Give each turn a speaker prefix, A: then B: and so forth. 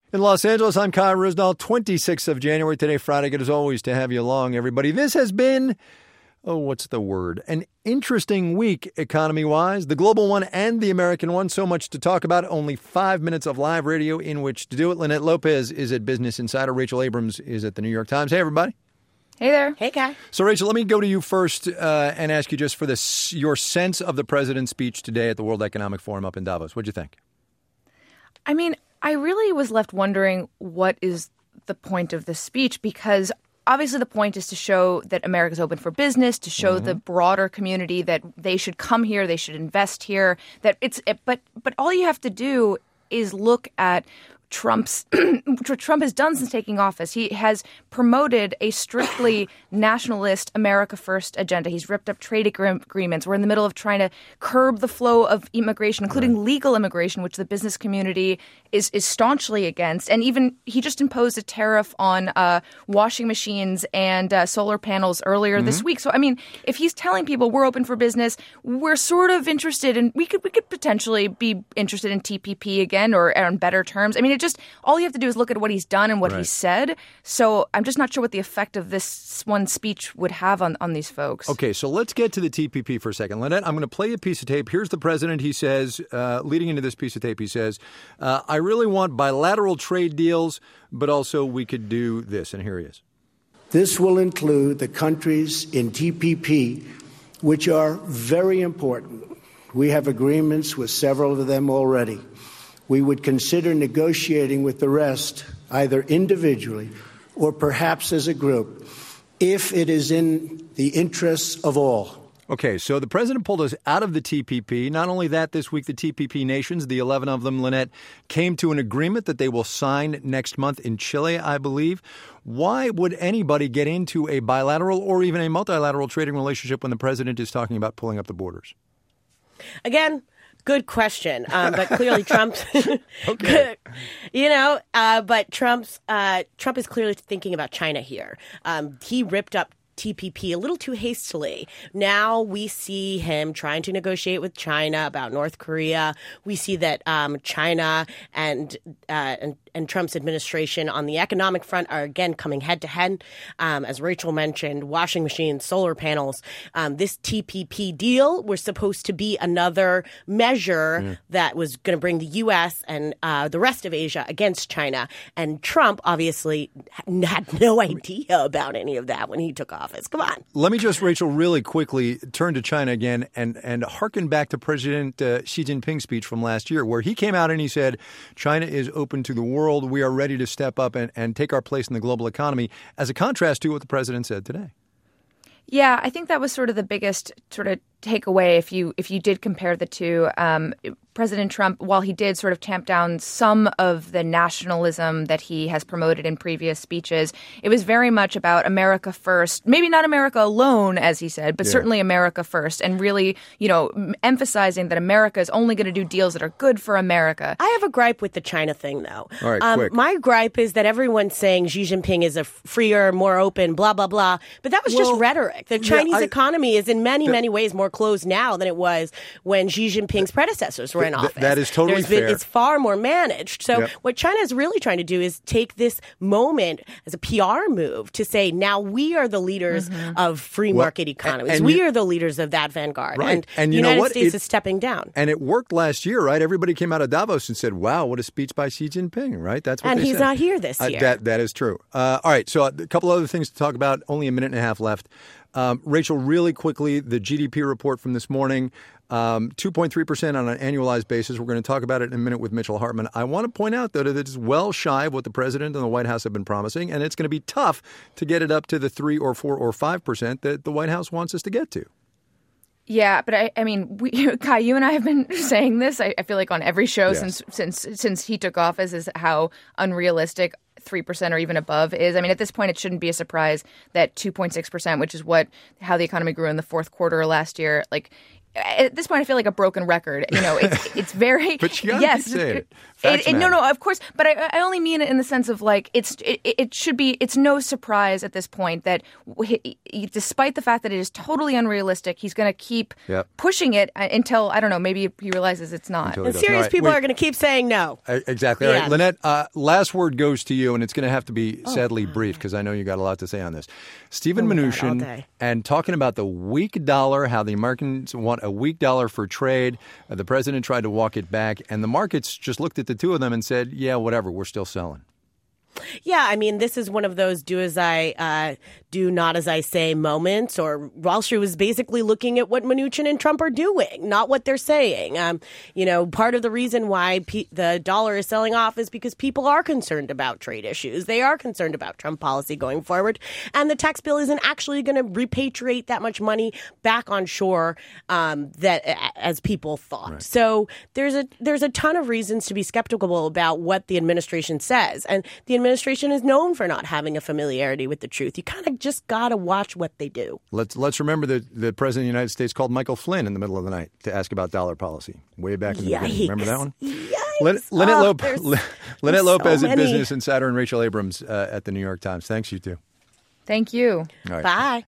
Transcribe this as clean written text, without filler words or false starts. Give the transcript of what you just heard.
A: In Los Angeles, I'm Kyle Risnall, 26th of January today, Friday. Good as always to have you along, everybody. This has been, an interesting week economy-wise, the global one and the American one. So much to talk about, only 5 minutes of live radio in which to do it. Lynette Lopez is at Business Insider. Rachel Abrams is at the New York Times. Hey, everybody.
B: Hey there.
C: Hey, Kai.
A: So, Rachel, let me go to you first and ask you just for your sense of the president's speech today at the World Economic Forum up in Davos. What'd you think?
B: I mean, I really was left wondering what is the point of this speech, because obviously the point is to show that America's open for business, to show the broader community that they should come here, they should invest here. But all you have to do is look at what Trump has done since taking office. He has promoted a strictly nationalist America First agenda. He's ripped up trade agreements. We're in the middle of trying to curb the flow of immigration, including legal immigration, which the business community is staunchly against. And even he just imposed a tariff on washing machines and solar panels earlier this week. So, I mean, if he's telling people we're open for business, we're sort of interested in, we could potentially be interested in TPP again or on better terms. I mean, all you have to do is look at what he's done and what he said. So I'm just not sure what the effect of this one speech would have on these folks.
A: Okay, so let's get to the TPP for a second. Lynette, I'm going to play a piece of tape. Here's the president. He says, leading into this piece of tape, he says, I really want bilateral trade deals, but also we could do this. And here he is.
D: This will include the countries in TPP, which are very important. We have agreements with several of them already. We would consider negotiating with the rest, either individually or perhaps as a group, if it is in the interests of all.
A: Okay, so the president pulled us out of the TPP. Not only that, this week the TPP nations, the 11 of them, Lynette, came to an agreement that they will sign next month in Chile, I believe. Why would anybody get into a bilateral or even a multilateral trading relationship when the president is talking about pulling up the borders?
C: Again, good question, but clearly Trump,
A: Okay.
C: but Trump is clearly thinking about China here. He ripped up TPP a little too hastily. Now we see him trying to negotiate with China about North Korea. We see that China and Trump's administration on the economic front are again coming head to head. As Rachel mentioned, washing machines, solar panels. This TPP deal was supposed to be another measure that was going to bring the U.S. and the rest of Asia against China. And Trump obviously had no idea about any of that when he took office. Come on.
A: Let me just, Rachel, really quickly turn to China again and hearken back to President Xi Jinping's speech from last year, where he came out and he said, China is open to the world. We are ready to step up and take our place in the global economy, as a contrast to what the president said today.
B: Yeah, I think that was sort of the biggest sort of takeaway if you did compare the two. President Trump, while he did sort of tamp down some of the nationalism that he has promoted in previous speeches, it was very much about America first. Maybe not America alone, as he said, but certainly America first, and really, emphasizing that America is only going to do deals that are good for America.
C: I have a gripe with the China thing, though.
A: All right, quick.
C: My gripe is that everyone's saying Xi Jinping is a freer, more open, blah, blah, blah. But that was just rhetoric. The Chinese economy is in many ways more closed now than it was when Xi Jinping's predecessors were in office.
A: That is totally fair.
C: It's far more managed. So what China is really trying to do is take this moment as a PR move to say, now we are the leaders of free market economies. We are the leaders of that vanguard.
A: Right. And
C: the
A: you know
C: United
A: what?
C: States is stepping down.
A: And it worked last year, right? Everybody came out of Davos and said, wow, what a speech by Xi Jinping, right? That's what
C: and
A: they
C: he's
A: said.
C: not here this year.
A: That is true. All right. So a couple other things to talk about. Only a minute and a half left. Rachel, really quickly, the GDP report from this morning, 2.3% on an annualized basis. We're going to talk about it in a minute with Mitchell Hartman. I want to point out, though, that it's well shy of what the president and the White House have been promising, and it's going to be tough to get it up to the 3 or 4 or 5% that the White House wants us to get to.
B: Yeah, but I mean, Kai, you and I have been saying this. I feel like on every show since he took office, is how unrealistic 3% or even above is. I mean, at this point, it shouldn't be a surprise that 2.6%, which is how the economy grew in the fourth quarter last year, like at this point, I feel like a broken record. It's very.
A: But you gotta keep saying it. Facts matter.
B: No, of course. But I only mean it in the sense of like it should be. It's no surprise at this point that despite the fact that it is totally unrealistic, he's going to keep pushing it until I don't know. Maybe he realizes it's not.
C: And serious people are going to keep saying no.
A: Exactly. All right, Lynette. Last word goes to you, and it's going to have to be sadly brief because I know you got a lot to say on this. Stephen Mnuchin and talking about the weak dollar, how the Americans want a weak dollar for trade. The president tried to walk it back, and the markets just looked at the two of them and said, yeah, whatever, we're still selling.
C: Yeah, I mean, this is one of those do as I do, not as I say moments. Or Wall Street was basically looking at what Mnuchin and Trump are doing, not what they're saying. Part of the reason why the dollar is selling off is because people are concerned about trade issues. They are concerned about Trump policy going forward. And the tax bill isn't actually going to repatriate that much money back on shore that as people thought. Right. So there's a ton of reasons to be skeptical about what the administration says. And the administration is known for not having a familiarity with the truth. You kind of just got to watch what they do.
A: Let's remember that the president of the United States called Michael Flynn in the middle of the night to ask about dollar policy way back in the beginning. Remember that one?
C: Yikes.
A: Lynette Lopez at Business Insider and Rachel Abrams at the New York Times. Thanks, you two.
B: Thank you.
A: All right.
C: Bye.